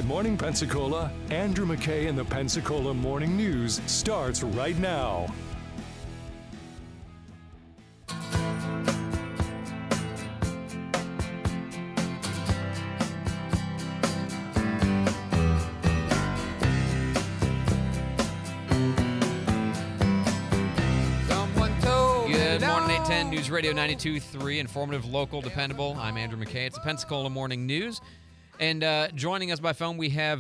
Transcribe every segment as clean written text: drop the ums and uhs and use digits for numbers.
Good morning, Pensacola. Andrew McKay and the Pensacola Morning News starts right now. Good morning, 810 News Radio 92.3, informative, local, dependable. I'm Andrew McKay. It's the Pensacola Morning News. And joining us by phone, we have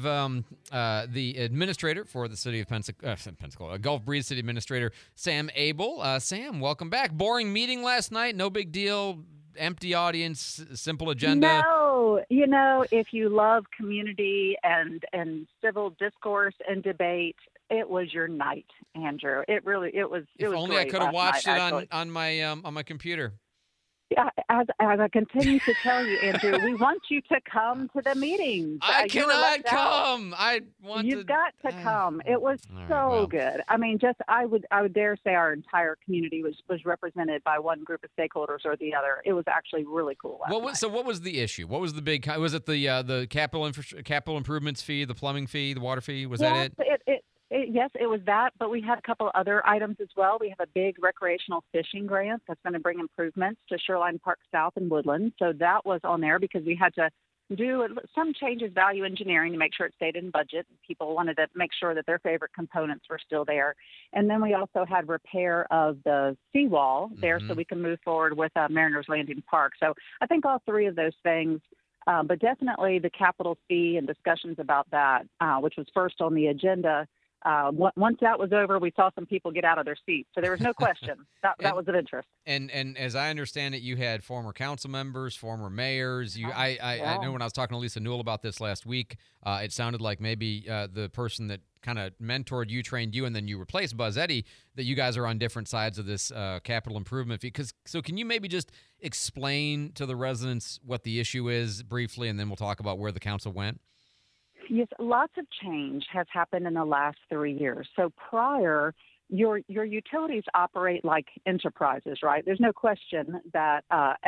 the administrator for the city of Pensacola, Gulf Breeze City Administrator, Sam Abel. Sam, welcome back. Boring meeting last night, no big deal, empty audience, simple agenda. No, if you love community and civil discourse and debate, it was your night, Andrew. It was. If was only great I could have watched night, it on my computer. Yeah, as I continue to tell you, Andrew, we want you to come to the meetings. I cannot come. You've got to come. It was good. I mean, I would dare say our entire community was represented by one group of stakeholders or the other. It was actually really cool. So what was the issue? What was the big? Was it the capital improvements fee, the plumbing fee, the water fee? Was that it? Yes, it was that, but we had a couple other items as well. We have a big recreational fishing grant that's going to bring improvements to Shoreline Park South and Woodland. So that was on there because we had to do some changes, value engineering, to make sure it stayed in budget. People wanted to make sure that their favorite components were still there. And then we also had repair of the seawall there so we can move forward with Mariners Landing Park. So I think all three of those things, but definitely the capital fee and discussions about that, which was first on the agenda. Once that was over, we saw some people get out of their seats. So there was no question that was of interest. And as I understand it, you had former council members, former mayors. I know when I was talking to Lisa Newell about this last week, it sounded like maybe the person that kind of mentored you, trained you, and then you replaced Buzz Eddy, that you guys are on different sides of this capital improvement fee. So can you maybe just explain to the residents what the issue is briefly, and then we'll talk about where the council went? Yes, lots of change has happened in the last 3 years. So prior, your utilities operate like enterprises, right? There's no question that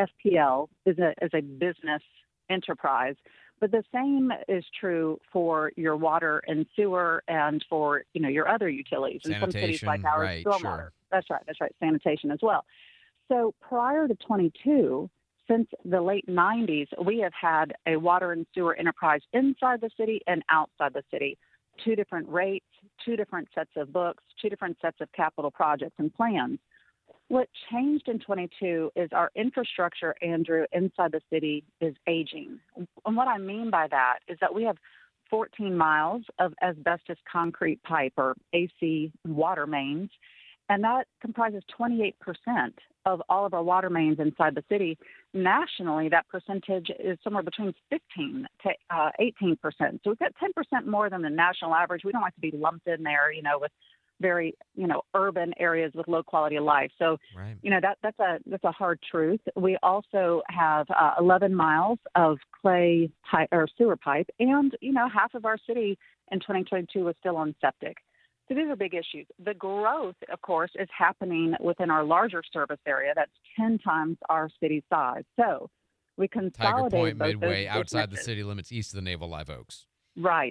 FPL is a business enterprise, but the same is true for your water and sewer and for your other utilities. Sanitation, in some cities like ours, right, stormwater. sure. That's right. Sanitation as well. So prior to 22. Since the late 90s, we have had a water and sewer enterprise inside the city and outside the city. 2 different rates, 2 different sets of books, 2 different sets of capital projects and plans. What changed in 22 is our infrastructure, Andrew, inside the city is aging. And what I mean by that is that we have 14 miles of asbestos concrete pipe or AC water mains, and that comprises 28% of all of our water mains inside the city. Nationally, that percentage is somewhere between 15 to 18%. So we've got 10% more than the national average. We don't like to be lumped in there, with very, urban areas with low quality of life. So, right. That's a hard truth. We also have 11 miles of clay pipe or sewer pipe, and half of our city in 2022 was still on septic. So these are big issues. The growth, of course, is happening within our larger service area. That's 10 times our city size. So we consolidated Tiger Point, both Midway, those outside the businesses. city limits, east of the Naval Live Oaks. Right.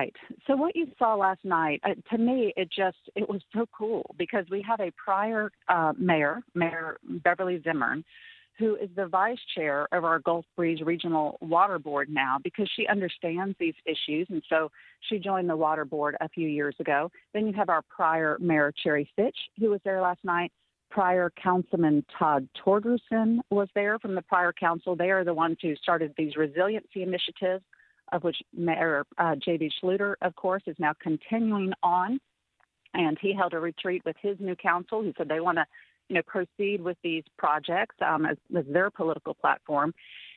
So what you saw last night, to me, it was so cool because we have a prior Mayor Beverly Zimmern, who is the vice chair of our Gulf Breeze Regional Water Board now because she understands these issues. And so she joined the water board a few years ago. Then you have our prior Mayor Cherry Fitch, who was there last night. Prior Councilman Todd Torgerson was there from the prior council. They are the ones who started these resiliency initiatives, of which Mayor J.B. Schluter, of course, is now continuing on. And he held a retreat with his new council. He said they want to proceed with these projects as their political platform.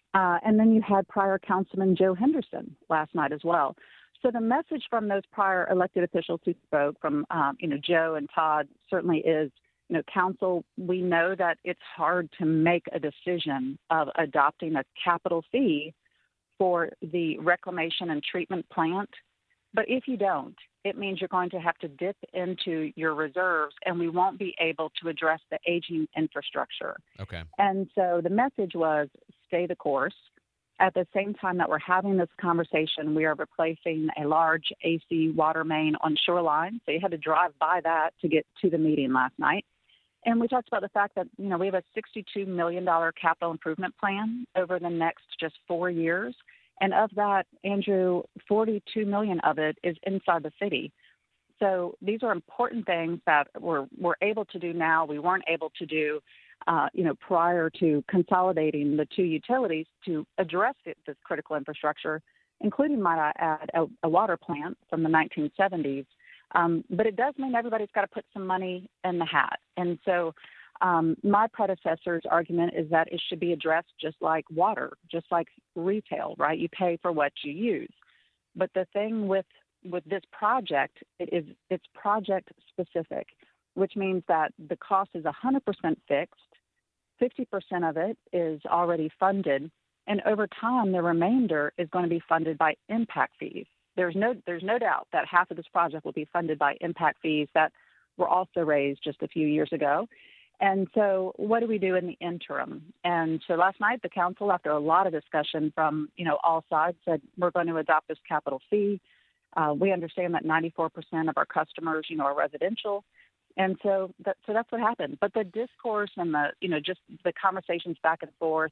And then you had prior Councilman Joe Henderson last night as well. So the message from those prior elected officials who spoke from, Joe and Todd certainly is, council, we know that it's hard to make a decision of adopting a capital fee for the reclamation and treatment plant. But if you don't, it means you're going to have to dip into your reserves, and we won't be able to address the aging infrastructure. Okay. And so the message was stay the course, At the same time that we're having this conversation, we are replacing a large AC water main on Shoreline. So you had to drive by that to get to the meeting last night. And we talked about the fact that, we have a $62 million capital improvement plan over the next just 4 years. And of that, Andrew, $42 million of it is inside the city. So these are important things that we're able to do now. We weren't able to do prior to consolidating the two utilities to address this critical infrastructure, including, might I add, a water plant from the 1970s. But it does mean everybody's got to put some money in the hat. And so my predecessor's argument is that it should be addressed just like water, just like retail, right? You pay for what you use. But the thing with this project, it's project specific, which means that the cost is 100% fixed. 50% of it is already funded, and over time, the remainder is going to be funded by impact fees. There's no doubt that half of this project will be funded by impact fees that were also raised just a few years ago. And so what do we do in the interim? And so last night, the council, after a lot of discussion from, all sides, said we're going to adopt this capital fee. We understand that 94% of our customers, are residential. And so that's what happened. But the discourse and just the conversations back and forth,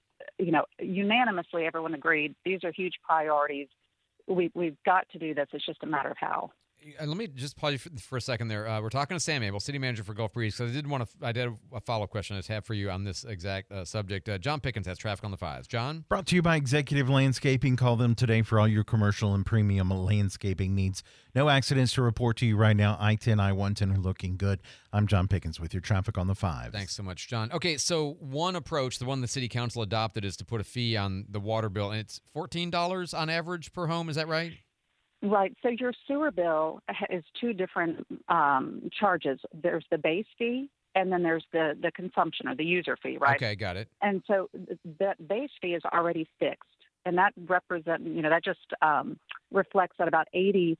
unanimously everyone agreed these are huge priorities. We've got to do this. It's just a matter of how. Let me just pause you for a second there. We're talking to Sam Abel, City Manager for Gulf Breeze, because I did a follow-up question I just have for you on this exact subject. John Pickens has traffic on the 5s. John? Brought to you by Executive Landscaping. Call them today for all your commercial and premium landscaping needs. No accidents to report to you right now. I-10, I-110 are looking good. I'm John Pickens with your traffic on the 5s. Thanks so much, John. Okay, so one approach, the one the City Council adopted, is to put a fee on the water bill, and it's $14 on average per home. Is that right? Right. So your sewer bill is two different charges. There's the base fee, and then there's the consumption or the user fee, right? Okay, got it. And so that base fee is already fixed, and that that just reflects that about 80%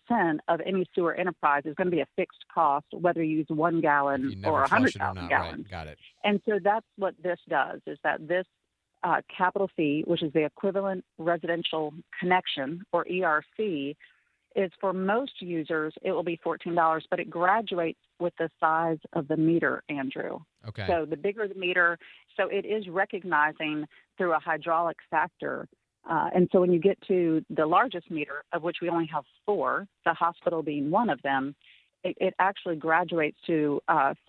of any sewer enterprise is going to be a fixed cost, whether you use 1 gallon or 100,000 gallons. Right. Got it. And so that's what this does, is that this capital fee, which is the equivalent residential connection, or ERC, is for most users, it will be $14, but it graduates with the size of the meter, Andrew. Okay. So the bigger the meter, so it is recognizing through a hydraulic factor. And so when you get to the largest meter, of which we only have 4, the hospital being one of them, it actually graduates to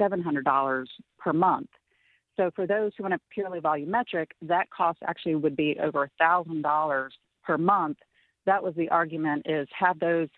$700 per month. So for those who want a purely volumetric, that cost actually would be over $1,000 per month. That was the argument, is have those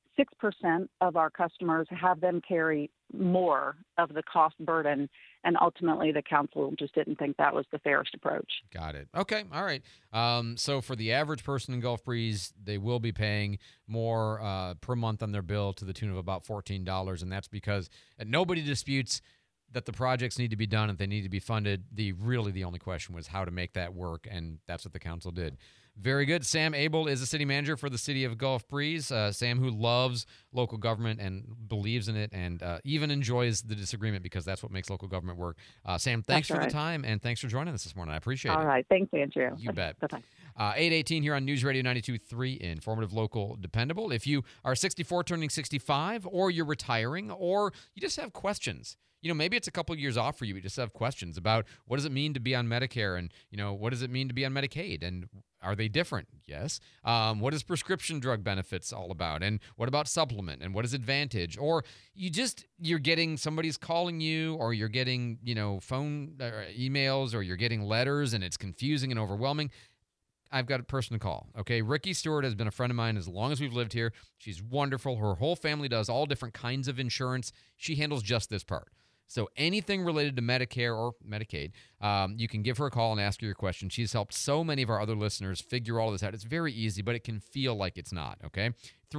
6% of our customers, have them carry more of the cost burden. And ultimately, the council just didn't think that was the fairest approach. Got it. Okay. All right. So for the average person in Gulf Breeze, they will be paying more per month on their bill to the tune of about $14. And that's because nobody disputes that the projects need to be done and they need to be funded. The only question was how to make that work, and that's what the council did. Very good. Sam Abel is the city manager for the city of Gulf Breeze. Sam, who loves local government and believes in it, and even enjoys the disagreement, because that's what makes local government work. Sam, thanks for the time, and thanks for joining us this morning. I appreciate it. All right. Thanks, Andrew. You bet. Bye-bye. 8:18 here on News Radio 92.3, informative, local, dependable. If you are 64 turning 65, or you're retiring, or you just have questions, maybe it's a couple of years off for you. You just have questions about what does it mean to be on Medicare, and, what does it mean to be on Medicaid, and are they different? Yes. What is prescription drug benefits all about? And what about supplement? And what is Advantage? Or you're getting, somebody's calling you, or you're getting, phone emails, or you're getting letters, and it's confusing and overwhelming. I've got a person to call. Okay. Ricky Stewart has been a friend of mine as long as we've lived here. She's wonderful. Her whole family does all different kinds of insurance. She handles just this part. So anything related to Medicare or Medicaid, you can give her a call and ask her your question. She's helped so many of our other listeners figure all this out. It's very easy, but it can feel like it's not, okay?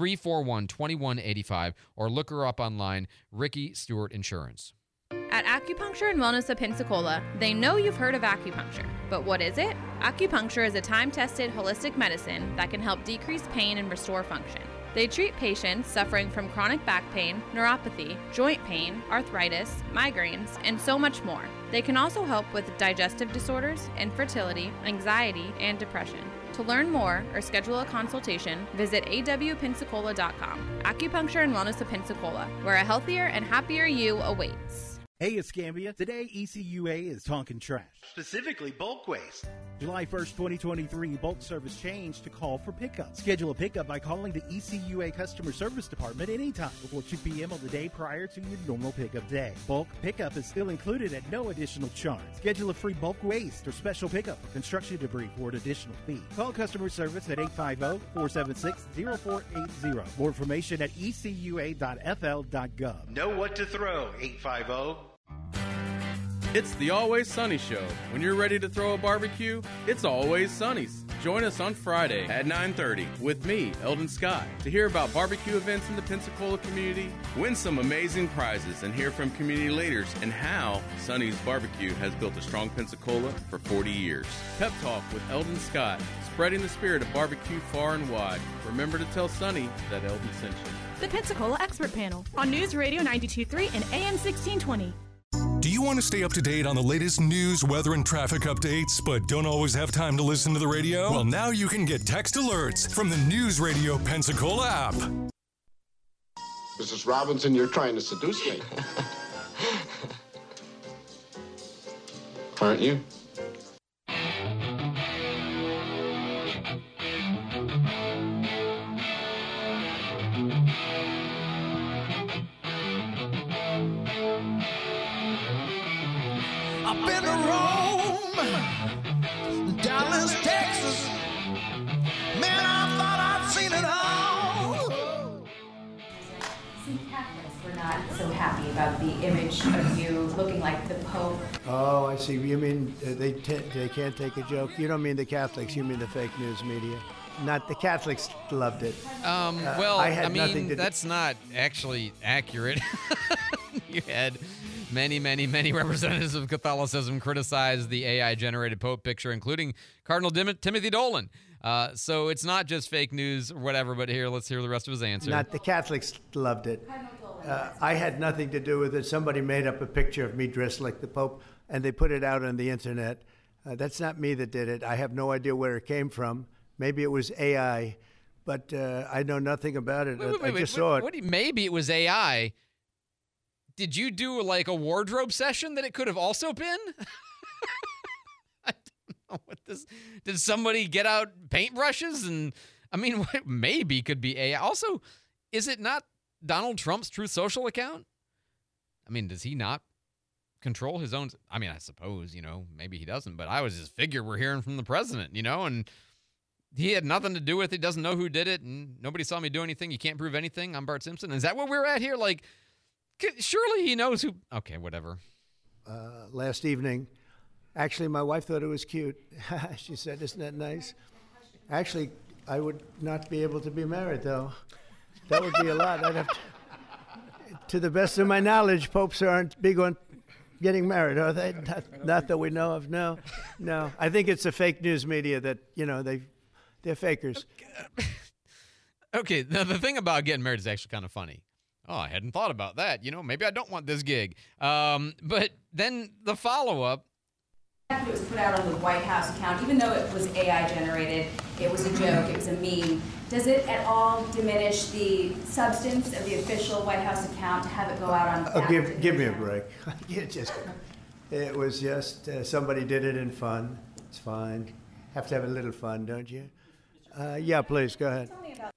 341-2185, or look her up online, Ricky Stewart Insurance. At Acupuncture and Wellness of Pensacola, they know you've heard of acupuncture. But what is it? Acupuncture is a time-tested holistic medicine that can help decrease pain and restore function. They treat patients suffering from chronic back pain, neuropathy, joint pain, arthritis, migraines, and so much more. They can also help with digestive disorders, infertility, anxiety, and depression. To learn more or schedule a consultation, visit awpensacola.com. Acupuncture and Wellness of Pensacola, where a healthier and happier you awaits. Hey, Escambia. Today, ECUA is talking trash, specifically bulk waste. July 1st, 2023, bulk service changed to call for pickup. Schedule a pickup by calling the ECUA Customer Service Department anytime before 2 p.m. on the day prior to your normal pickup day. Bulk pickup is still included at no additional charge. Schedule a free bulk waste or special pickup for construction debris for an additional fee. Call customer service at 850-476-0480. More information at ecua.fl.gov. Know what to throw, 850. It's the Always Sunny Show. When you're ready to throw a barbecue, it's Always Sunny's. Join us on Friday at 9:30 with me, Eldon Scott, to hear about barbecue events in the Pensacola community, win some amazing prizes, and hear from community leaders and how Sunny's Barbecue has built a strong Pensacola for 40 years. Pep Talk with Eldon Scott, spreading the spirit of barbecue far and wide. Remember to tell Sunny that Eldon sent you. The Pensacola Expert Panel on News Radio 92.3 and AM 1620. Do you want to stay up to date on the latest news, weather, and traffic updates, but don't always have time to listen to the radio? Well, now you can get text alerts from the News Radio Pensacola app. Mrs. Robinson, you're trying to seduce me. Aren't you? I've been to Rome, Dallas, Texas. Man, I thought I'd seen it all. Some Catholics were not so happy about the image of you looking like the Pope. Oh, I see. You mean they can't take a joke? You don't mean the Catholics. You mean the fake news media. Not the Catholics loved it. Well, I mean, that's not actually accurate. You had many representatives of Catholicism criticize the AI-generated Pope picture, including Cardinal Timothy Dolan. So it's not just fake news or whatever, but here, let's hear the rest of his answer. Not the Catholics loved it. I had nothing to do with it. Somebody made up a picture of me dressed like the Pope, and they put it out on the internet. That's not me that did it. I have no idea where it came from. Maybe it was AI, but I know nothing about it. I just saw it. Maybe it was AI. Did you do like a wardrobe session that it could have also been? I don't know what this. Did somebody get out paintbrushes and? I mean, what maybe could be AI. Also, is it not Donald Trump's Truth Social account? I mean, does he not control his own? I mean, I suppose maybe he doesn't. But I was just figure we're hearing from the president, and he had nothing to do with it. He doesn't know who did it, and nobody saw me do anything. You can't prove anything. I'm Bart Simpson. Is that what we're at here? Like. Surely he knows who. Okay, whatever. Last evening, actually, my wife thought it was cute. She said, "Isn't that nice?" Actually, I would not be able to be married, though. That would be a lot. I'd have to the best of my knowledge, popes aren't big on getting married, are they? Not that we know of. No. I think it's the fake news media that they're fakers. Okay, now the thing about getting married is actually kind of funny. Oh, I hadn't thought about that. Maybe I don't want this gig. But then the follow-up. It was put out on the White House account, even though it was AI generated, it was a joke, it was a meme. Does it at all diminish the substance of the official White House account to have it go out on? Give me a break. It was just somebody did it in fun. It's fine. Have to have a little fun, don't you? Yeah, please go ahead.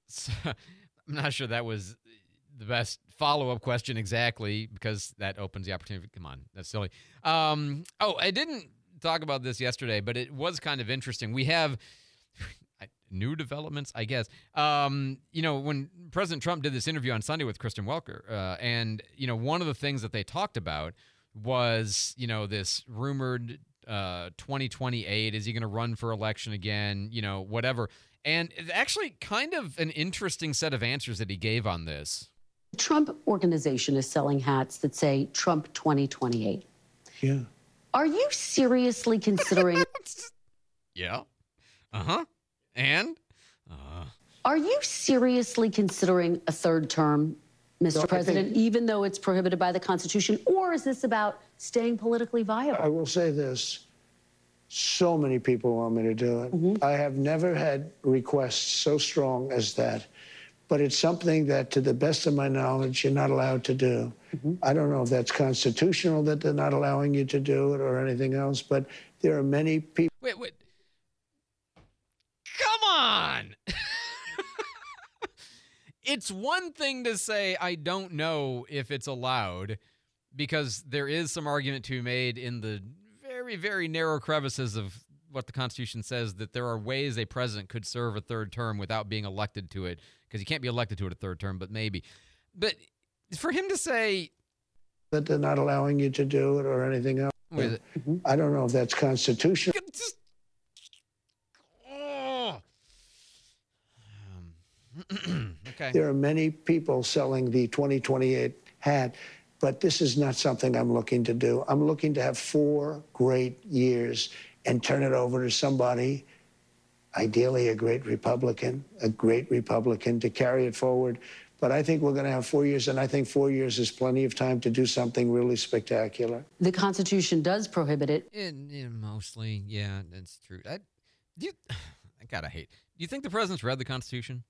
I'm not sure that was the best follow-up question exactly, because that opens the opportunity. Come on, that's silly. I didn't talk about this yesterday, but it was kind of interesting. We have new developments, I guess. When President Trump did this interview on Sunday with Kristen Welker, and one of the things that they talked about was this rumored 2028. Is he going to run for election again? Whatever. And it's actually kind of an interesting set of answers that he gave on this. The Trump Organization is selling hats that say Trump 2028. Yeah. Are you seriously considering? Yeah. Uh-huh. And? Are you seriously considering a third term, Mr. President, even though it's prohibited by the Constitution? Or is this about staying politically viable? I will say this. So many people want me to do it. I have never had requests so strong as that. But it's something that, to the best of my knowledge, you're not allowed to do. I don't know if that's constitutional that they're not allowing you to do it or anything else, but there are many people. Wait. Come on! It's one thing to say, I don't know if it's allowed, because there is some argument to be made in the very, very narrow crevices of what the Constitution says, that there are ways a president could serve a third term without being elected to it, because you can't be elected to it a third term, but maybe. But for him to say that they're not allowing you to do it or anything else, I don't know if that's constitutional. Okay. There are many people selling the 2028 hat, but this is not something I'm looking to do. I'm looking to have 4 great years and turn it over to somebody, ideally a great Republican, to carry it forward. But I think we're going to have 4 years, and I think 4 years is plenty of time to do something really spectacular. The Constitution does prohibit it. Mostly, yeah, that's true. I gotta hate. Do you think the president's read the Constitution?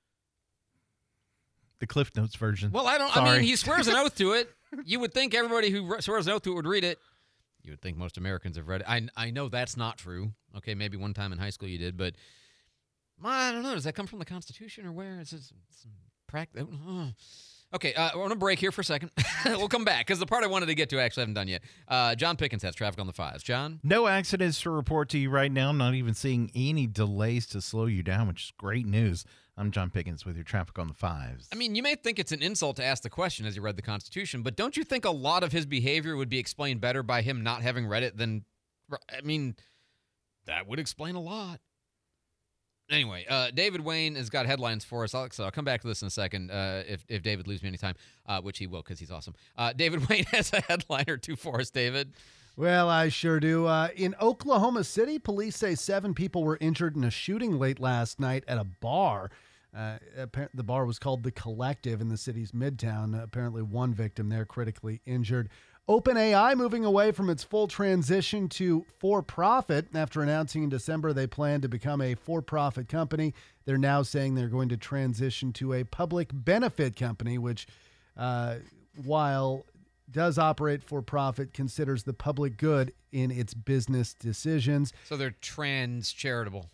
The Cliff Notes version. Well, I don't. Sorry. I mean, he swears an oath to it. You would think everybody who swears an oath to it would read it. You would think most Americans have read it. I know that's not true. Okay, maybe one time in high school you did, but I don't know. Does that come from the Constitution or where? Is this some practice? Okay, we're on a break here for a second. We'll come back, because the part I wanted to get to I actually haven't done yet. John Pickens has traffic on the 5s. John? No accidents to report to you right now. Not even seeing any delays to slow you down, which is great news. I'm John Pickens with your traffic on the 5s. I mean, you may think it's an insult to ask the question as you read the Constitution, but don't you think a lot of his behavior would be explained better by him not having read it than, I mean, that would explain a lot. Anyway, David Wayne has got headlines for us. I'll come back to this in a second if David leaves me any time, which he will, because he's awesome. David Wayne has a headline or two for us, David. Well, I sure do. In Oklahoma City, police say 7 people were injured in a shooting late last night at a bar. The bar was called The Collective in the city's midtown. Apparently one victim there critically injured. OpenAI moving away from its full transition to for-profit. After announcing in December they plan to become a for-profit company, they're now saying they're going to transition to a public benefit company, which, while does operate for profit, considers the public good in its business decisions. So they're trans charitable.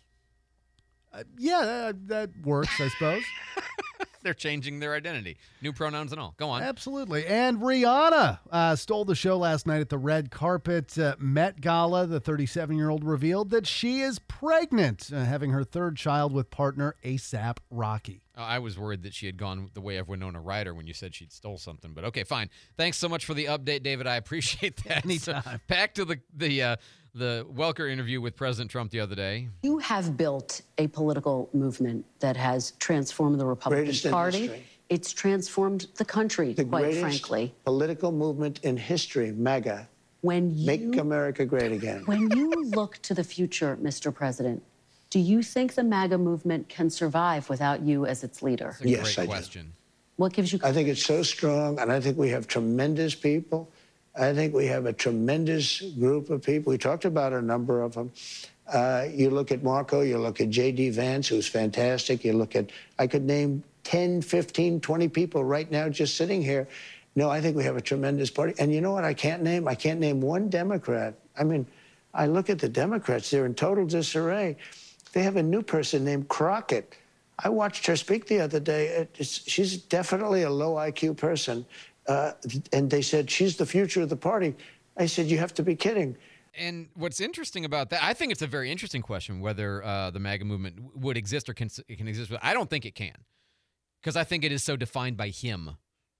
That works, I suppose. They're changing their identity. New pronouns and all. Go on. Absolutely. And Rihanna stole the show last night at the red carpet Met Gala. The 37-year-old revealed that she is pregnant, having her 3rd child with partner A$AP Rocky. I was worried that she had gone the way of Winona Ryder when you said she'd stole something. But okay, fine. Thanks so much for the update, David. I appreciate that. Anytime. So back to the Welker interview with President Trump the other day. You have built a political movement that has transformed the Republican Party. It's transformed the country, quite frankly. Political movement in history, MAGA. Make America great again. When you look to the future, Mr. President, do you think the MAGA movement can survive without you as its leader? Yes, I do. What gives you I think it's so strong, and I think we have tremendous people. I think we have a tremendous group of people. We talked about a number of them. You look at Marco, you look at J.D. Vance, who's fantastic. You look at, I could name 10, 15, 20 people right now just sitting here. No, I think we have a tremendous party. And you know what I can't name? I can't name one Democrat. I mean, I look at the Democrats, they're in total disarray. They have a new person named Crockett. I watched her speak the other day. She's definitely a low IQ person. And they said, she's the future of the party. I said, you have to be kidding. And what's interesting about that, I think it's a very interesting question whether the MAGA movement would exist or can exist. But I don't think it can, because I think it is so defined by him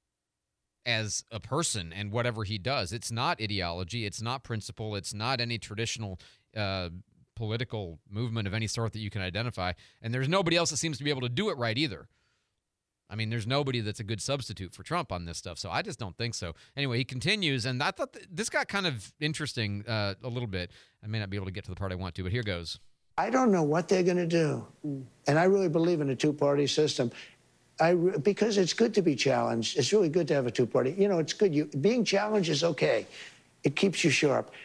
as a person and whatever he does. It's not ideology. It's not principle. It's not any traditional political movement of any sort that you can identify. And there's nobody else that seems to be able to do it right either. I mean, there's nobody that's a good substitute for Trump on this stuff, so I just don't think so. Anyway, he continues, and I thought this got kind of interesting a little bit. I may not be able to get to the part I want to, but here goes. I don't know what they're going to do, and I really believe in a two-party system. Because it's good to be challenged. It's really good to have a two-party. You know, it's good. Being challenged is okay. It keeps you sharp.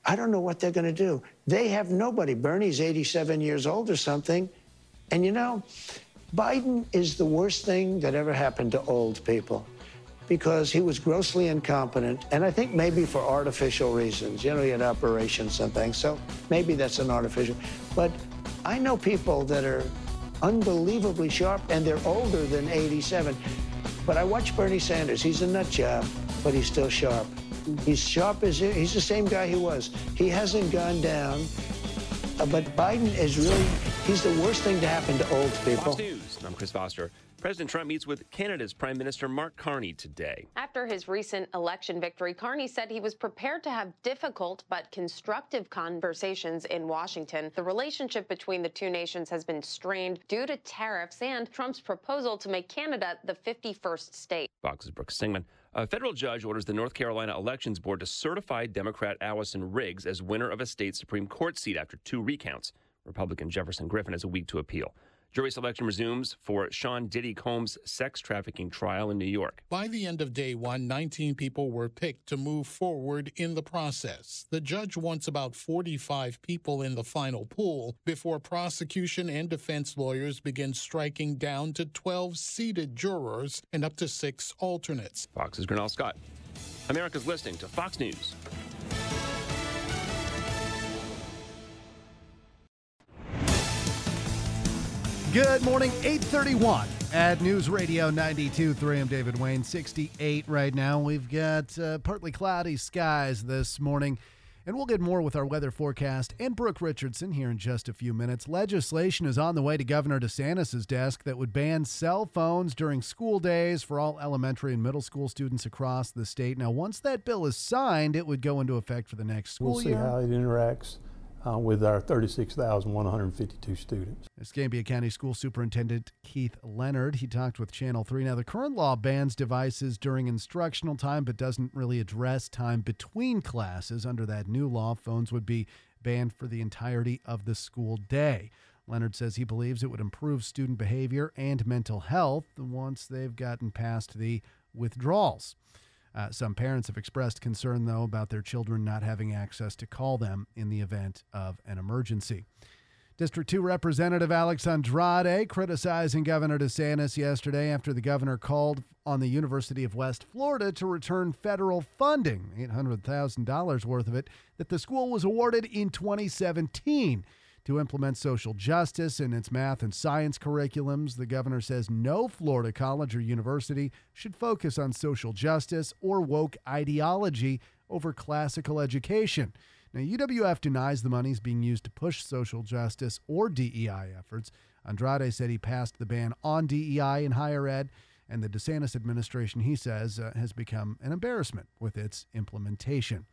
I don't know what they're going to do. They have nobody. Bernie's 87 years old or something. And Biden is the worst thing that ever happened to old people because he was grossly incompetent. And I think maybe for artificial reasons. He had operations and things. So maybe that's an artificial. But I know people that are unbelievably sharp and they're older than 87. But I watch Bernie Sanders. He's a nut job, but he's still sharp. He's sharp as he's the same guy he was. He hasn't gone down. But Biden is really, he's the worst thing to happen to old people. Fox News, I'm Chris Foster. President Trump meets with Canada's Prime Minister Mark Carney today. After his recent election victory, Carney said he was prepared to have difficult but constructive conversations in Washington. The relationship between the two nations has been strained due to tariffs and Trump's proposal to make Canada the 51st state. Fox's Brooks Singman. A federal judge orders the North Carolina Elections Board to certify Democrat Allison Riggs as winner of a state Supreme Court seat after 2 recounts. Republican Jefferson Griffin has a week to appeal. Jury selection resumes for Sean Diddy Combs' sex trafficking trial in New York. By the end of day one, 19 people were picked to move forward in the process. The judge wants about 45 people in the final pool before prosecution and defense lawyers begin striking down to 12 seated jurors and up to 6 alternates. Fox's Grinnell Scott. America's listening to Fox News. Good morning, 8:31 at News Radio 92.3. I'm David Wayne, 68 right now. We've got partly cloudy skies this morning, and we'll get more with our weather forecast and Brooke Richardson here in just a few minutes. Legislation is on the way to Governor DeSantis' desk that would ban cell phones during school days for all elementary and middle school students across the state. Now, once that bill is signed, it would go into effect for the next school year. We'll see how it interacts with our 36,152 students. Escambia County School Superintendent Keith Leonard, he talked with Channel 3. Now, the current law bans devices during instructional time but doesn't really address time between classes. Under that new law, phones would be banned for the entirety of the school day. Leonard says he believes it would improve student behavior and mental health once they've gotten past the withdrawals. Some parents have expressed concern, though, about their children not having access to call them in the event of an emergency. District 2 Representative Alex Andrade criticizing Governor DeSantis yesterday after the governor called on the University of West Florida to return federal funding, $800,000 worth of it, that the school was awarded in 2017. To implement social justice in its math and science curriculums. The governor says no Florida college or university should focus on social justice or woke ideology over classical education. Now, UWF denies the money is being used to push social justice or DEI efforts. Andrade said he passed the ban on DEI in higher ed, and the DeSantis administration, he says, has become an embarrassment with its implementation.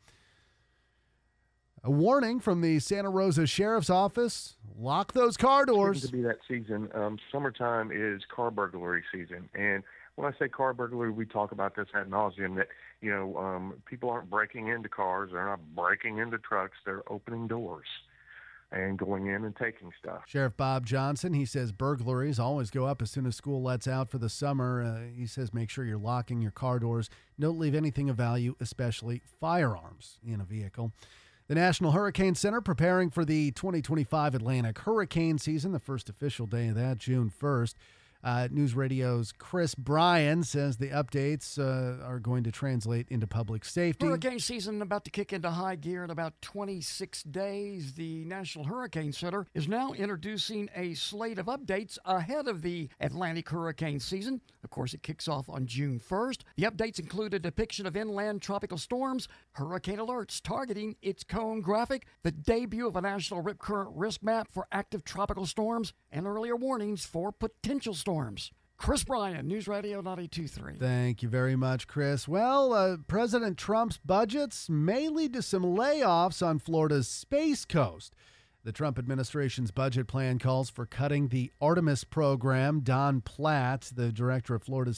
A warning from the Santa Rosa Sheriff's Office, lock those car doors. To be that season, summertime is car burglary season. And when I say car burglary, we talk about this ad nauseum that, people aren't breaking into cars. They're not breaking into trucks. They're opening doors and going in and taking stuff. Sheriff Bob Johnson, he says burglaries always go up as soon as school lets out for the summer. He says make sure you're locking your car doors. Don't leave anything of value, especially firearms, in a vehicle. The National Hurricane Center preparing for the 2025 Atlantic hurricane season, the first official day of that, June 1st. News Radio's Chris Bryan says the updates are going to translate into public safety. Hurricane season about to kick into high gear in about 26 days. The National Hurricane Center is now introducing a slate of updates ahead of the Atlantic hurricane season. Of course, it kicks off on June 1st. The updates include a depiction of inland tropical storms, hurricane alerts targeting its cone graphic, the debut of a national rip current risk map for active tropical storms, and earlier warnings for potential storms. Chris Bryan, News Radio 92.3. Thank you very much, Chris. Well, President Trump's budgets may lead to some layoffs on Florida's Space Coast. The Trump administration's budget plan calls for cutting the Artemis program. Don Platt, the director of Florida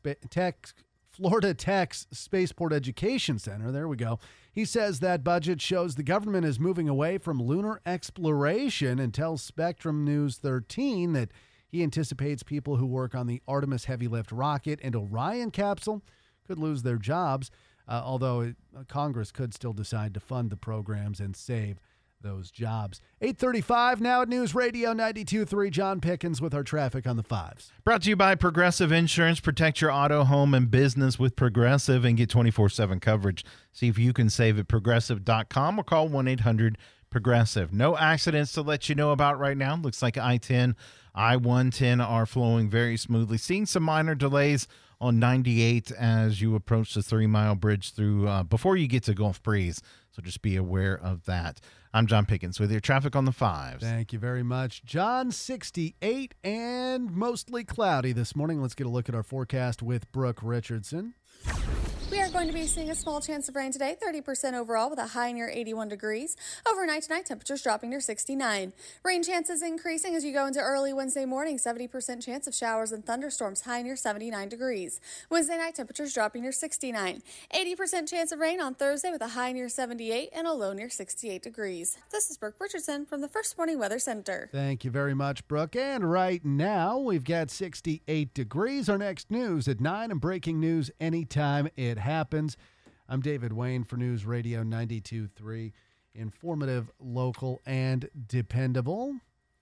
Tech's Spaceport Education Center, there we go. He says that budget shows the government is moving away from lunar exploration and tells Spectrum News 13 that he anticipates people who work on the Artemis heavy lift rocket and Orion capsule could lose their jobs. although Congress could still decide to fund the programs and save those jobs. 8:35 now at News Radio 92.3. John Pickens with our traffic on the 5s. Brought to you by Progressive Insurance. Protect your auto, home, and business with Progressive and get 24/7 coverage. See if you can save at Progressive.com or call 1-800-PROGRESSIVE. No accidents to let you know about right now. Looks like I-10, I-110 are flowing very smoothly. Seeing some minor delays on 98 as you approach the 3 Mile Bridge through before you get to Gulf Breeze. So just be aware of that. I'm John Pickens with your traffic on the 5s. Thank you very much, John. 68 and mostly cloudy this morning. Let's get a look at our forecast with Brooke Richardson. We are going to be seeing a small chance of rain today, 30% overall with a high near 81 degrees. Overnight tonight, temperatures dropping near 69. Rain chances increasing as you go into early Wednesday morning, 70% chance of showers and thunderstorms, high near 79 degrees. Wednesday night, temperatures dropping near 69. 80% chance of rain on Thursday with a high near 78 and a low near 68 degrees. This is Brooke Richardson from the First Morning Weather Center. Thank you very much, Brooke. And right now, we've got 68 degrees. Our next news at 9 and breaking news anytime it happens. I'm David Wayne for News Radio 92.3. Informative, local, and dependable.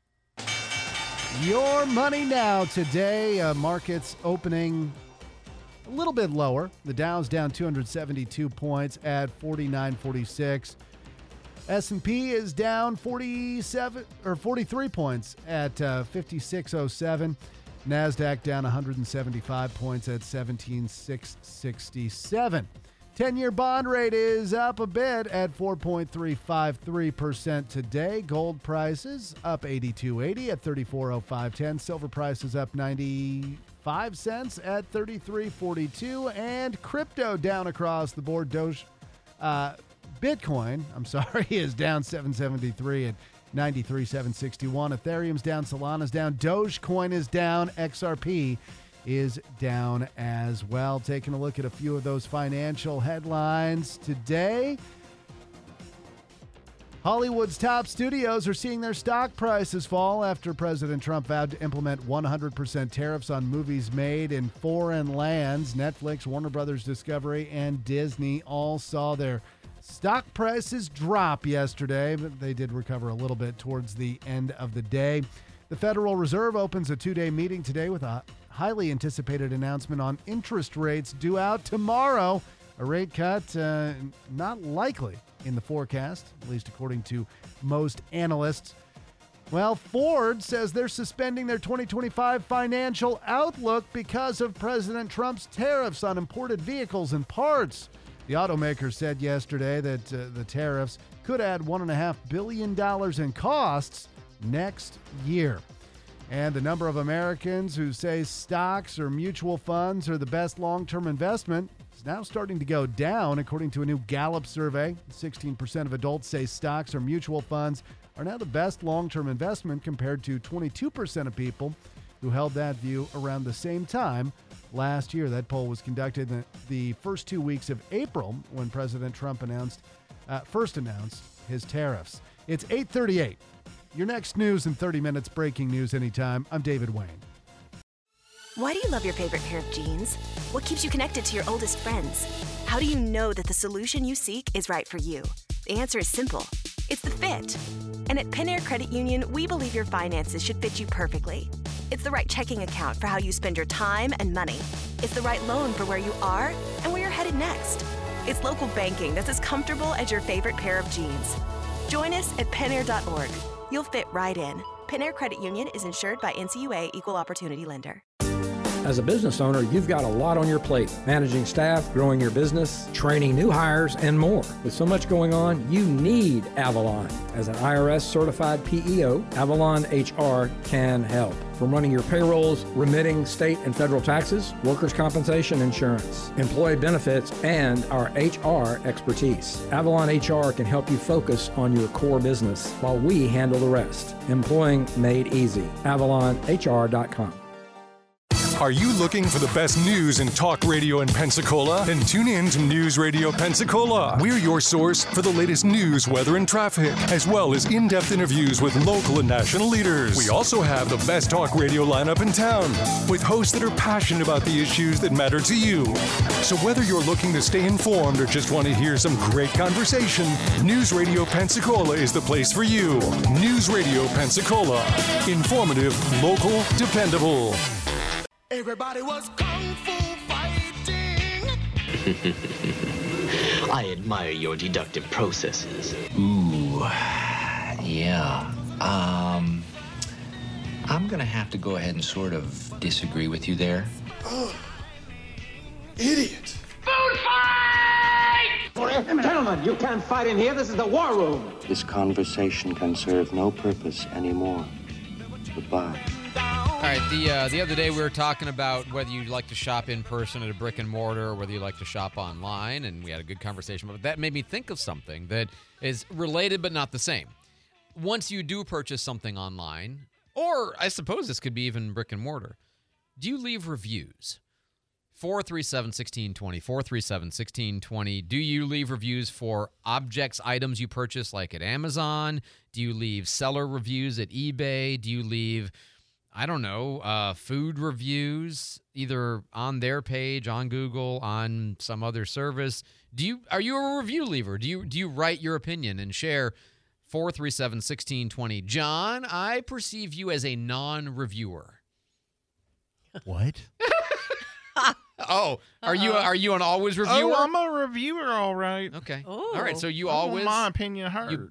Your money now today. Markets opening a little bit lower. The Dow's down 272 points at 49.46. S&P is down 43 points at 56.07. NASDAQ down 175 points at 17,667. 10-year bond rate is up a bit at 4.353% today. Gold prices up $82.80 at $34.0510. Silver prices up 95 cents at $33.42. And crypto down across the board. Bitcoin, is down 773 at 93,761. Ethereum's down, Solana's down, Dogecoin is down, XRP is down as well. Taking a look at a few of those financial headlines today. Hollywood's top studios are seeing their stock prices fall after President Trump vowed to implement 100% tariffs on movies made in foreign lands. Netflix, Warner Brothers Discovery, and Disney all saw their stock prices drop yesterday, but they did recover a little bit towards the end of the day. The Federal Reserve opens a 2-day meeting today with a highly anticipated announcement on interest rates due out tomorrow. A rate cut not likely in the forecast, at least according to most analysts. Well, Ford says they're suspending their 2025 financial outlook because of President Trump's tariffs on imported vehicles and parts. The automaker said yesterday that the tariffs could add $1.5 billion in costs next year. And the number of Americans who say stocks or mutual funds are the best long-term investment is now starting to go down. According to a new Gallup survey, 16% of adults say stocks or mutual funds are now the best long-term investment compared to 22% of people who held that view around the same time last year. That poll was conducted in the first 2 weeks of April when President Trump first announced his tariffs. It's 8:38. Your next news in 30 minutes, breaking news anytime. I'm David Wayne. Why do you love your favorite pair of jeans? What keeps you connected to your oldest friends? How do you know that the solution you seek is right for you? The answer is simple. It's the fit. And at Penn Air Credit Union, we believe your finances should fit you perfectly. It's the right checking account for how you spend your time and money. It's the right loan for where you are and where you're headed next. It's local banking that's as comfortable as your favorite pair of jeans. Join us at pennair.org. You'll fit right in. Penn Air Credit Union is insured by NCUA Equal Opportunity Lender. As a business owner, you've got a lot on your plate. Managing staff, growing your business, training new hires, and more. With so much going on, you need Avalon. As an IRS certified PEO, Avalon HR can help. From running your payrolls, remitting state and federal taxes, workers' compensation insurance, employee benefits, and our HR expertise. Avalon HR can help you focus on your core business while we handle the rest. Employing made easy. AvalonHR.com. Are you looking for the best news and talk radio in Pensacola? Then tune in to News Radio Pensacola. We're your source for the latest news, weather, and traffic, as well as in-depth interviews with local and national leaders. We also have the best talk radio lineup in town, with hosts that are passionate about the issues that matter to you. So whether you're looking to stay informed or just want to hear some great conversation, News Radio Pensacola is the place for you. News Radio Pensacola. Informative, local, dependable. Everybody was kung fu fighting. I admire your deductive processes. Ooh, yeah. I'm gonna have to go ahead and sort of disagree with you there. Oh, idiot. Food fight! Gentlemen, you can't fight in here. This is the war room. This conversation can serve no purpose anymore. Goodbye. All right, the other day we were talking about whether you like to shop in person at a brick and mortar or whether you like to shop online, and we had a good conversation about it. That made me think of something that is related but not the same. Once you do purchase something online, or I suppose this could be even brick and mortar, do you leave reviews? 437-1620, 437-1620. Do you leave reviews for objects, items you purchase like at Amazon? Do you leave seller reviews at eBay? Do you leave, I don't know, food reviews either on their page, on Google, on some other service? Are you a review leaver? Do you write your opinion and share? 437-1620. John, I perceive you as a non-reviewer. What? Oh, are you an always reviewer? Oh, I'm a reviewer, all right. Okay. Oh, all right, so you I want always my opinion heard.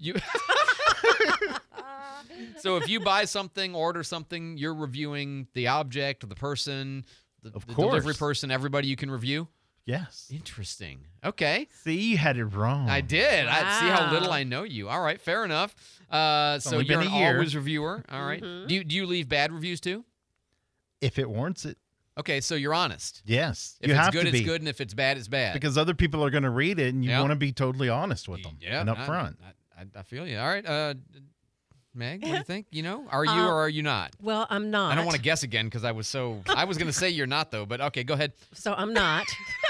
So if you buy something, order something, you're reviewing the object, the person, the delivery person, everybody you can review? Yes. Interesting. Okay. See, you had it wrong. I did. Wow. I see how little I know you. All right, fair enough. So only you're been an a year. always reviewer. All right. Mm-hmm. Do you leave bad reviews too? If it warrants it. Okay, so you're honest. Yes. If you it's have good, to be. it's good, and if it's bad, it's bad. Because other people are going to read it, and you Yeah. want to be totally honest with them and up front. I feel you. All right, Meg, what do you think? Are you or are you not? Well, I'm not. I don't want to guess again because I was going to say you're not, though, but okay, go ahead. So I'm not.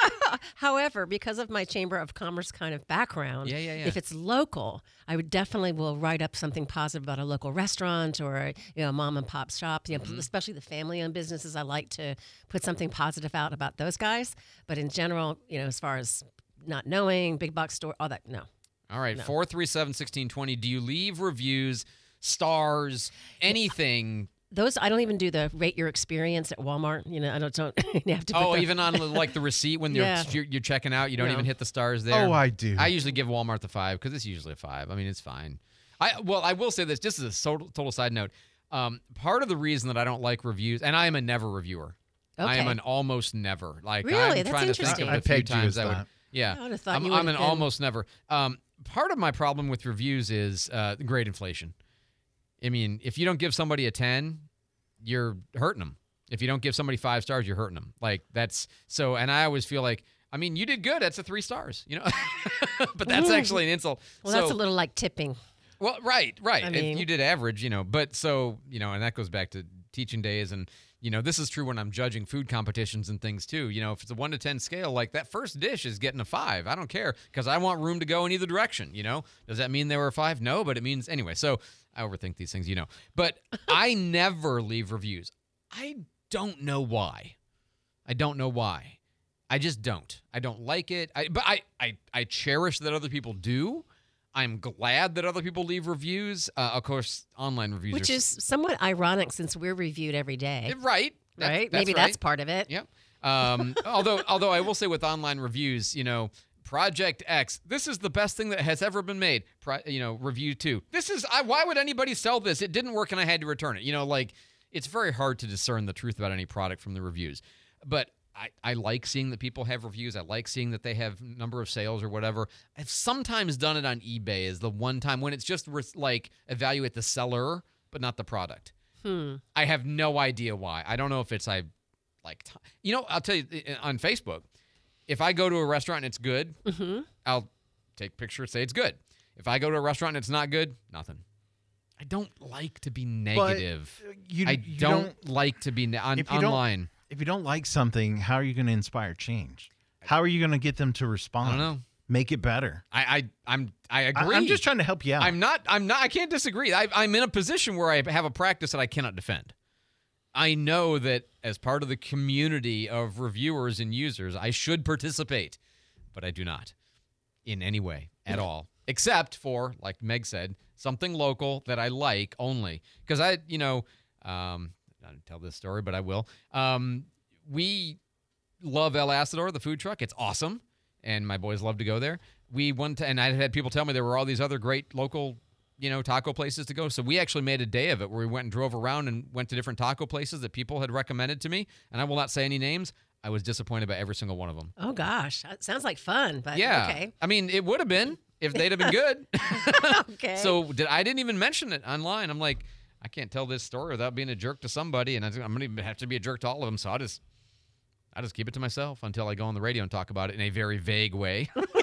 However, because of my Chamber of Commerce kind of background, if it's local, I would definitely will write up something positive about a local restaurant or a mom and pop shop. Especially the family-owned businesses, I like to put something positive out about those guys. But in general, as far as not knowing, big box store, all that, no. All right, No. 437-1620. Do you leave reviews, stars, anything? Those I don't even do the rate your experience at Walmart. I don't you have to. Put Even on like the receipt when Yeah. you're checking out, you don't No. even hit the stars there. Oh, I do. I usually give Walmart the 5 because it's usually a 5. I mean, it's fine. I will say this just as a total side note. Part of the reason that I don't like reviews, and I am a never reviewer. I am Okay. an almost never. Like Really? I'm That's trying to think interesting. of I the few pegged you times as I would. that. Yeah, I would've thought I'm you would've an been- almost never. Part of my problem with reviews is grade inflation. I mean, if you don't give somebody a 10, you're hurting them. If you don't give somebody 5 stars, you're hurting them. Like that's so. And I always feel like, I mean, you did good. That's a 3 stars. But that's actually an insult. Well, So- that's a little like tipping. well, right. I mean- if you did average, but so, and that goes back to teaching days. And, this is true when I'm judging food competitions and things too. If it's a 1 to 10 scale, like that first dish is getting a 5. I don't care because I want room to go in either direction. Does that mean they were a 5? No, but it means anyway. So I overthink these things, but I never leave reviews. I don't know why. I just don't. I don't like it. But I cherish that other people do. I'm glad that other people leave reviews. Of course, online reviews Which are is somewhat ironic since we're reviewed every day. right. Right? That's Maybe right. that's part of it. Yep. Although I will say with online reviews, Project X, this is the best thing that has ever been made. Review 2. This is why would anybody sell this? It didn't work and I had to return it. It's very hard to discern the truth about any product from the reviews. But I like seeing that people have reviews. I like seeing that they have number of sales or whatever. I've sometimes done it on eBay as the one time when it's just evaluate the seller but not the product. I have no idea why. I don't know if it's I'll tell you on Facebook, if I go to a restaurant and it's good, I'll take pictures, say it's good. If I go to a restaurant and it's not good, nothing. I don't like to be negative. You I don't like to be online. If you don't like something, how are you going to inspire change? How are you going to get them to respond? I don't know. Make it better. I agree. I'm just trying to help you out. I can't disagree. I'm in a position where I have a practice that I cannot defend. I know that as part of the community of reviewers and users, I should participate, but I do not in any way at all, except for, like Meg said, something local that I like only. Because I don't tell this story, but I will. We love El Asador, the food truck. It's awesome, and my boys love to go there. We went to, and I had people tell me there were all these other great local taco places to go. So we actually made a day of it where we went and drove around and went to different taco places that people had recommended to me. And I will not say any names. I was disappointed by every single one of them. Oh, gosh. That sounds like fun, but yeah. Okay. I mean, it would have been if they'd have been good. Okay. So I didn't even mention it online. I'm like, I can't tell this story without being a jerk to somebody. And I'm going to have to be a jerk to all of them. So I just keep it to myself until I go on the radio and talk about it in a very vague way.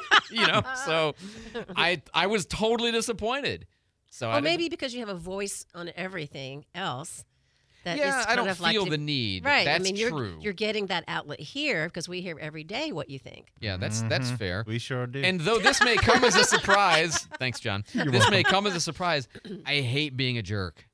So I was totally disappointed. So maybe because you have a voice on everything else. That yeah, is I don't like feel the need. Right. That's true. You're getting that outlet here because we hear every day what you think. Yeah, that's fair. We sure do. And though this may come as a surprise, thanks, John. This may come as a surprise. I hate being a jerk.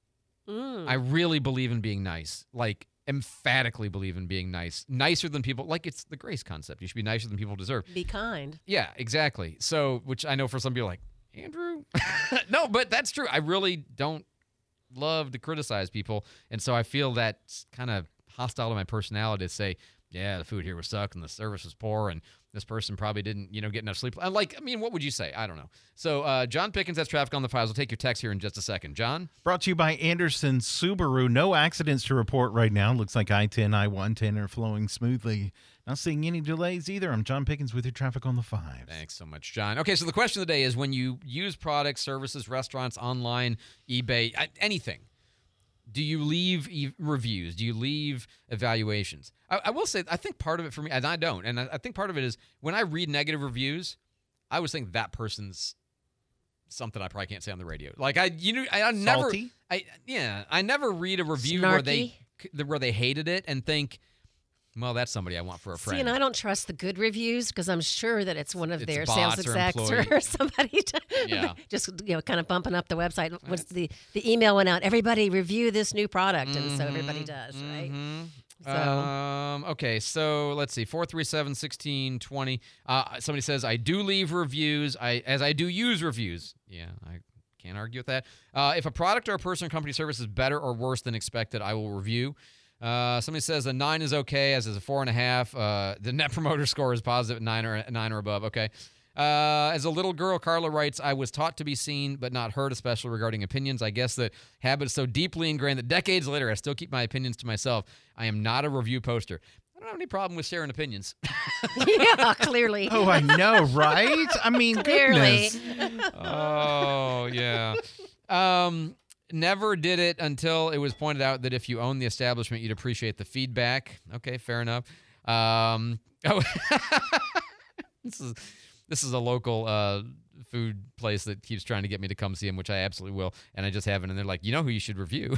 I really believe in being nice. Like, emphatically believe in being nice. Nicer than people. Like, it's the grace concept. You should be nicer than people deserve. Be kind. Yeah, exactly. So, which I know for some people like, Andrew? No, but that's true. I really don't love to criticize people. And so I feel that's kind of hostile to my personality to say, yeah, the food here was sucked and the service was poor and this person probably didn't, get enough sleep. What would you say? I don't know. So John Pickens has traffic on the files. We'll take your text here in just a second. John? Brought to you by Anderson Subaru. No accidents to report right now. Looks like I-10, I-110 are flowing smoothly. Not seeing any delays either. I'm John Pickens with your traffic on the 5. Thanks so much, John. Okay, so the question of the day is when you use products, services, restaurants, online, eBay, anything, do you leave reviews? Do you leave evaluations? I will say, I think part of it for me, and I don't, and I think part of it is when I read negative reviews, I always think that person's something I probably can't say on the radio. Like I never, Salty? I never read a review Snarky? where they hated it and think, well, that's somebody I want for a friend. See, and I don't trust the good reviews because I'm sure that it's one of their bots sales execs or somebody just kind of bumping up the website. Once the email went out, everybody review this new product, and so everybody does, right? So. Okay, so let's see, 437-1620. Somebody says, I do leave reviews, as I do use reviews. Yeah, I can't argue with that. If a product or a person or company service is better or worse than expected, I will review. Somebody says a 9 is okay, as is a 4.5. The net promoter score is positive at 9 or above. Okay. As a little girl, Carla writes, I was taught to be seen but not heard, especially regarding opinions. I guess the habit is so deeply ingrained that decades later, I still keep my opinions to myself. I am not a review poster. I don't have any problem with sharing opinions. Yeah, clearly. Oh, I know, right? I mean, clearly. Goodness. Oh, yeah. Never did it until it was pointed out that if you own the establishment, you'd appreciate the feedback. Okay, fair enough. This is a local food place that keeps trying to get me to come see them, which I absolutely will, and I just haven't. And they're like, you know who you should review?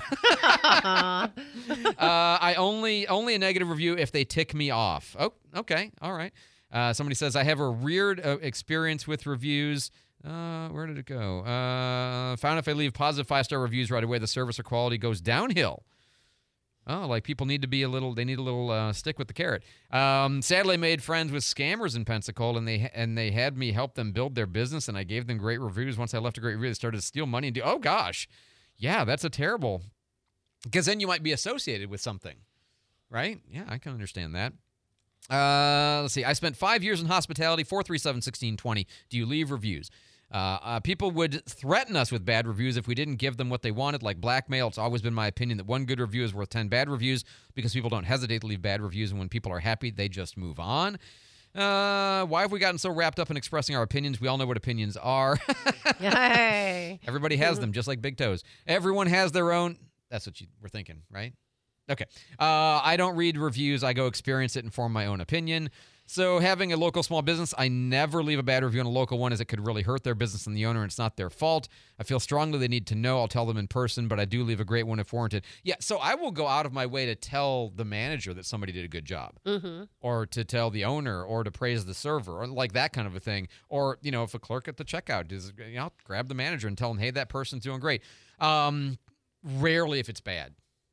I only a negative review if they tick me off. Oh, okay, all right. Somebody says I have a weird experience with reviews. Where did it go? Found if I leave positive 5-star reviews right away, the service or quality goes downhill. Oh, like people need a little stick with the carrot. Sadly, I made friends with scammers in Pensacola, and they had me help them build their business, and I gave them great reviews. Once I left a great review, they started to steal money and oh gosh. Yeah, that's a terrible, because then you might be associated with something, right? Yeah, I can understand that. Let's see. I spent 5 years in hospitality. 437-1620. Do you leave reviews? People would threaten us with bad reviews if we didn't give them what they wanted, like blackmail. It's always been my opinion that one good review is worth 10 bad reviews because people don't hesitate to leave bad reviews, and when people are happy, they just move on. Why have we gotten so wrapped up in expressing our opinions? We all know what opinions are. Yay. Everybody has them, just like big toes. Everyone has their own. That's what you were thinking, right? Okay. I don't read reviews. I go experience it and form my own opinion. So having a local small business, I never leave a bad review on a local one as it could really hurt their business and the owner, and it's not their fault. I feel strongly they need to know. I'll tell them in person, but I do leave a great one if warranted. Yeah, so I will go out of my way to tell the manager that somebody did a good job, or to tell the owner, or to praise the server, or like that kind of a thing. Or, if a clerk at the checkout does, grab the manager and tell them, hey, that person's doing great. Rarely if it's bad.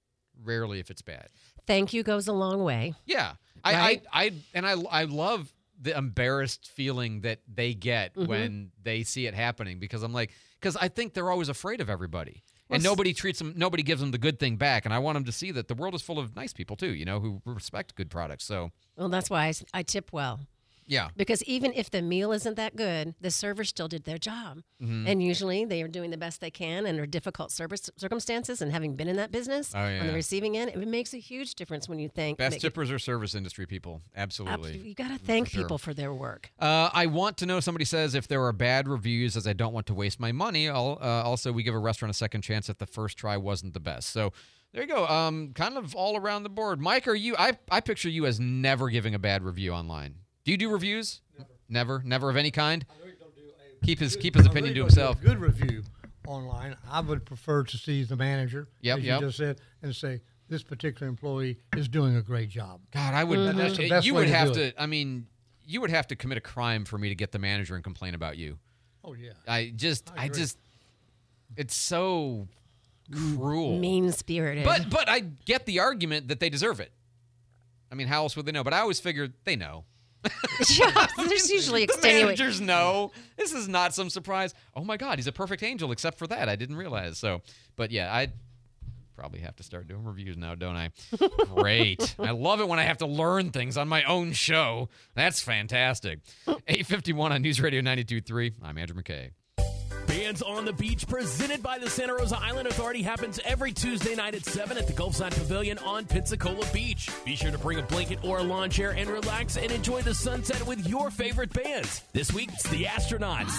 Thank you goes a long way. Yeah. Right? I love the embarrassed feeling that they get when they see it happening, because I think they're always afraid of everybody. And nobody gives them the good thing back. And I want them to see that the world is full of nice people too, who respect good products. So, well, that's why I tip well. Yeah. Because even if the meal isn't that good, the server still did their job. And usually they are doing the best they can under difficult service circumstances. And having been in that business on the receiving end, it makes a huge difference when you think. Best tippers are service industry people. Absolutely. You got to thank people for their work. I want to know, somebody says, if there are bad reviews, as I don't want to waste my money. Also, we give a restaurant a second chance if the first try wasn't the best. So there you go. Kind of all around the board. Mike, I picture you as never giving a bad review online. Do you do reviews? Never of any kind? I really don't do keep his opinion to himself. A good review online. I would prefer to see the manager, as you just said, and say, this particular employee is doing a great job. God, I would. That's the best you way would to have do to. it. I mean, you would have to commit a crime for me to get the manager and complain about you. Oh yeah. I just. It's so cruel, mean-spirited. But I get the argument that they deserve it. I mean, how else would they know? But I always figured they know. Yeah, there's usually extenuating. The managers know. This is not some surprise. Oh my God, he's a perfect angel, except for that. I didn't realize. So, but yeah, I probably have to start doing reviews now, don't I? Great. I love it when I have to learn things on my own show. That's fantastic. 8:51 on News Radio 92.3. I'm Andrew McKay. Bands on the Beach, presented by the Santa Rosa Island Authority, happens every Tuesday night at 7 at the Gulfside Pavilion on Pensacola Beach. Be sure to bring a blanket or a lawn chair and relax and enjoy the sunset with your favorite bands. This week, it's the Astronauts.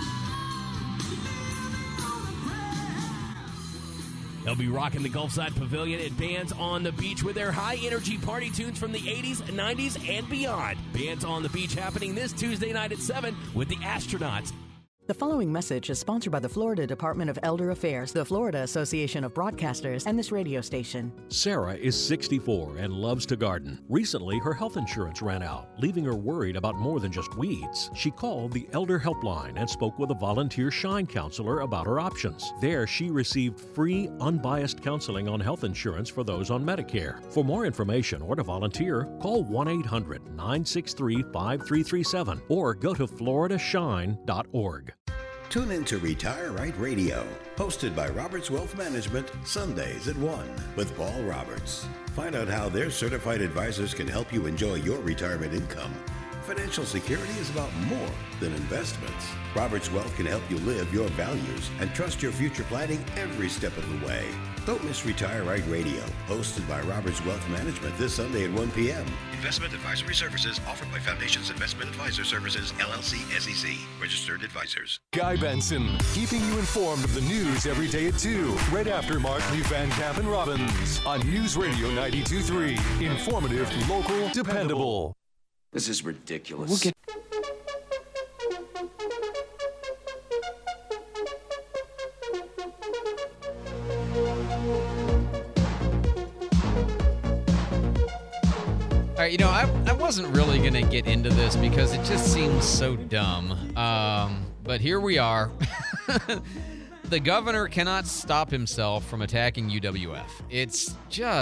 They'll be rocking the Gulfside Pavilion at Bands on the Beach with their high-energy party tunes from the 80s, 90s, and beyond. Bands on the Beach happening this Tuesday night at 7 with the Astronauts. The following message is sponsored by the Florida Department of Elder Affairs, the Florida Association of Broadcasters, and this radio station. Sarah is 64 and loves to garden. Recently, her health insurance ran out, leaving her worried about more than just weeds. She called the Elder Helpline and spoke with a volunteer Shine counselor about her options. There, she received free, unbiased counseling on health insurance for those on Medicare. For more information or to volunteer, call 1-800-963-5337 or go to floridashine.org. Tune in to Retire Right Radio, hosted by Roberts Wealth Management, Sundays at 1 with Paul Roberts. Find out how their certified advisors can help you enjoy your retirement income. Financial security is about more than investments. Roberts Wealth can help you live your values and trust your future planning every step of the way. Don't miss Retire Right Radio, hosted by Roberts Wealth Management this Sunday at 1 p.m. Investment advisory services offered by Foundations Investment Advisor Services, LLC, SEC, registered advisors. Guy Benson, keeping you informed of the news every day at 2, right after Mark Lee Van Camp and Robbins on News Radio 92.3. Informative, local, dependable. This is ridiculous. All right, I wasn't really going to get into this because it just seems so dumb. But here we are. The governor cannot stop himself from attacking UWF. It's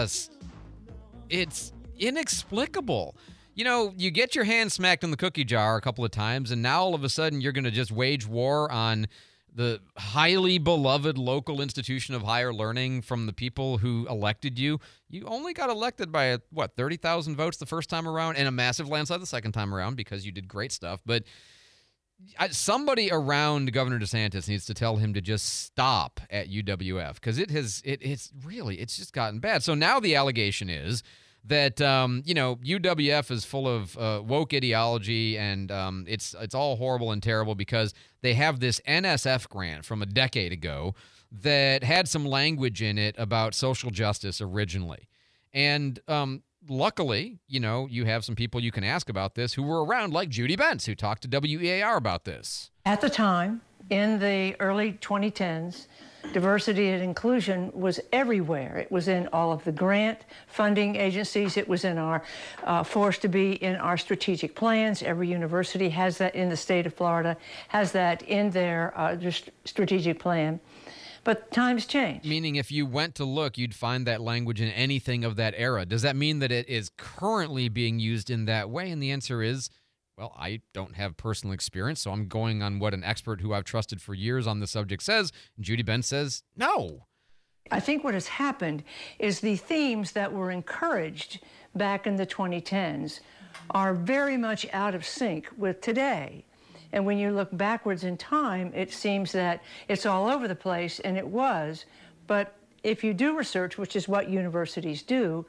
inexplicable. You get your hand smacked in the cookie jar a couple of times, and now all of a sudden you're going to just wage war on the highly beloved local institution of higher learning from the people who elected you. You only got elected by, 30,000 votes the first time around and a massive landslide the second time around because you did great stuff. But somebody around Governor DeSantis needs to tell him to just stop at UWF because it's just gotten bad. So now the allegation is that, UWF is full of woke ideology and it's all horrible and terrible because they have this NSF grant from a decade ago that had some language in it about social justice originally. And luckily, you have some people you can ask about this who were around, like Judy Bentz, who talked to WEAR about this. At the time, in the early 2010s, diversity and inclusion was everywhere. It was in all of the grant funding agencies. It was in our forced to be in our strategic plans. Every university has that in the state of Florida, has that in their strategic plan. But times change. Meaning if you went to look, you'd find that language in anything of that era. Does that mean that it is currently being used in that way? And the answer is, well, I don't have personal experience, so I'm going on what an expert who I've trusted for years on the subject says. Judy Bentz says, no. I think what has happened is the themes that were encouraged back in the 2010s are very much out of sync with today. And when you look backwards in time, it seems that it's all over the place, and it was. But if you do research, which is what universities do,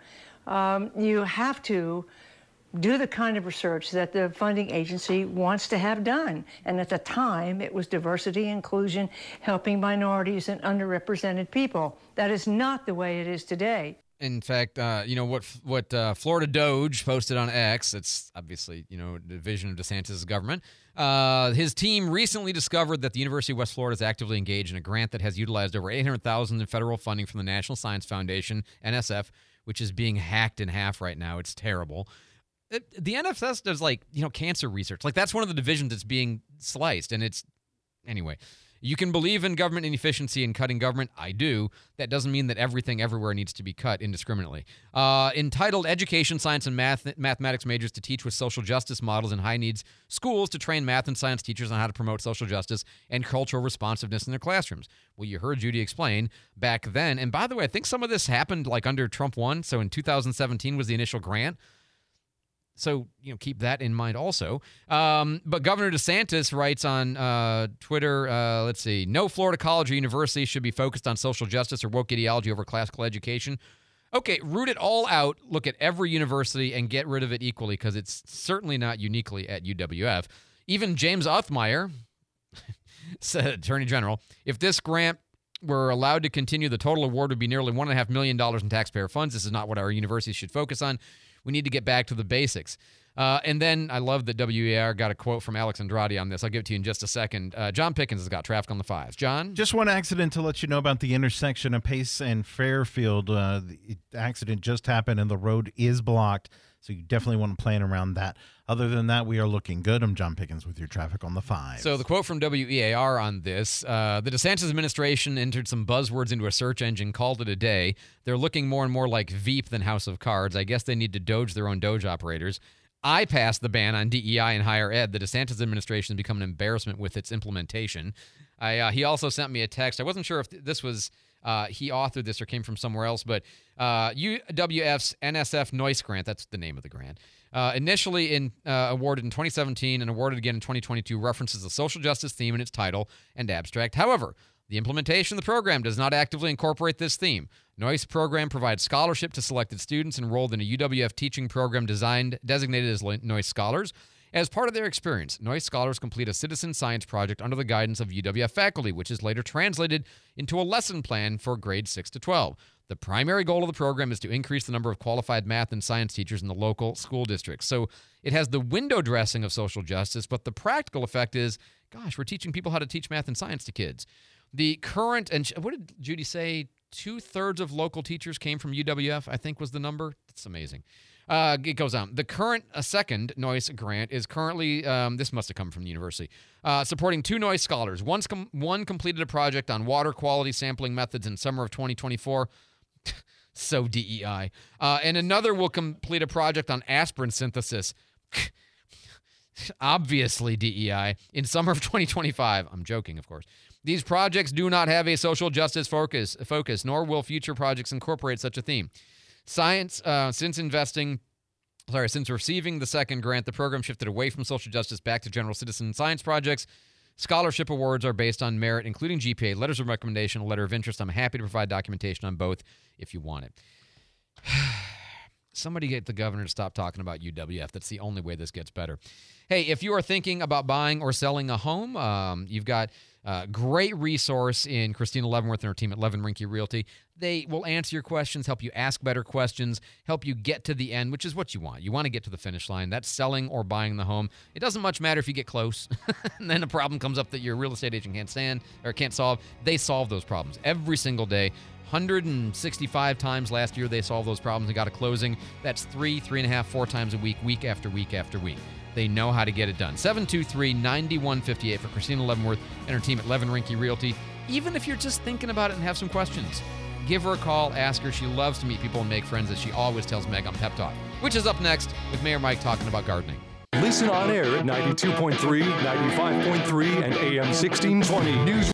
you have to do the kind of research that the funding agency wants to have done. And at the time, it was diversity, inclusion, helping minorities and underrepresented people. That is not the way it is today. In fact, what Florida Doge posted on X, it's obviously, a division of DeSantis' government. His team recently discovered that the University of West Florida is actively engaged in a grant that has utilized over $800,000 in federal funding from the National Science Foundation, NSF, which is being hacked in half right now. It's terrible. The NSF does cancer research. That's one of the divisions that's being sliced. And anyway, you can believe in government inefficiency and cutting government. I do. That doesn't mean that everything everywhere needs to be cut indiscriminately. Entitled Education, Science, and Mathematics Majors to Teach with Social Justice Models in High Needs Schools to train math and science teachers on how to promote social justice and cultural responsiveness in their classrooms. Well, you heard Judy explain back then. And by the way, I think some of this happened under Trump 1. So in 2017 was the initial grant. So, keep that in mind also. But Governor DeSantis writes on Twitter, no Florida college or university should be focused on social justice or woke ideology over classical education. Okay, root it all out, look at every university, and get rid of it equally, because it's certainly not uniquely at UWF. Even James Othmeyer, said Attorney General, if this grant were allowed to continue, the total award would be nearly $1.5 million in taxpayer funds. This is not what our universities should focus on. We need to get back to the basics. And then I love that WEAR got a quote from Alex Andrade on this. I'll give it to you in just a second. John Pickens has got traffic on the 5s. John? Just one accident to let you know about the intersection of Pace and Fairfield. The accident just happened and the road is blocked, so you definitely want to plan around that. Other than that, we are looking good. I'm John Pickens with your traffic on the 5. So the quote from WEAR on this, the DeSantis administration entered some buzzwords into a search engine, called it a day. They're looking more and more like Veep than House of Cards. I guess they need to Doge their own Doge operators. I passed the ban on DEI in higher ed. The DeSantis administration has become an embarrassment with its implementation. He also sent me a text. I wasn't sure if this was he authored this or came from somewhere else, but UWF's NSF Noyce grant, that's the name of the grant, initially awarded in 2017 and awarded again in 2022, references the social justice theme in its title and abstract. However, the implementation of the program does not actively incorporate this theme. Noyce program provides scholarship to selected students enrolled in a UWF teaching program designated as Noyce Scholars. As part of their experience, Noyce Scholars complete a citizen science project under the guidance of UWF faculty, which is later translated into a lesson plan for grades 6 to 12. The primary goal of the program is to increase the number of qualified math and science teachers in the local school districts. So it has the window dressing of social justice, but the practical effect is, gosh, we're teaching people how to teach math and science to kids. The current, and what did Judy say? 2/3 of local teachers came from UWF, I think was the number. That's amazing. It goes on. The current second Noyce grant is currently, this must have come from the university, supporting 2 Noyce scholars. One completed a project on water quality sampling methods in summer of 2024. So DEI. And another will complete a project on aspirin synthesis. Obviously DEI. In summer of 2025. I'm joking, of course. These projects do not have a social justice focus, nor will future projects incorporate such a theme. Since receiving the second grant, the program shifted away from social justice back to general citizen science projects. Scholarship awards are based on merit, including GPA, letters of recommendation, a letter of interest. I'm happy to provide documentation on both if you want it. Somebody get the governor to stop talking about UWF. That's the only way this gets better. Hey, if you are thinking about buying or selling a home, you've got a great resource in Christina Leavenworth and her team at Levin Rinke Realty. They will answer your questions, help you ask better questions, help you get to the end, which is what you want. You want to get to the finish line. That's selling or buying the home. It doesn't much matter if you get close, and then a problem comes up that your real estate agent can't solve. They solve those problems every single day. 165 times last year they solved those problems and got a closing. That's 3.5, 4 times a week, week after week after week. They know how to get it done. 723-9158 for Christina Leavenworth and her team at Levin Rinke Realty. Even if you're just thinking about it and have some questions, give her a call, ask her. She loves to meet people and make friends, as she always tells Meg on Pep Talk, which is up next with Mayor Mike talking about gardening. Listen on air at 92.3, 95.3, and AM 1620. News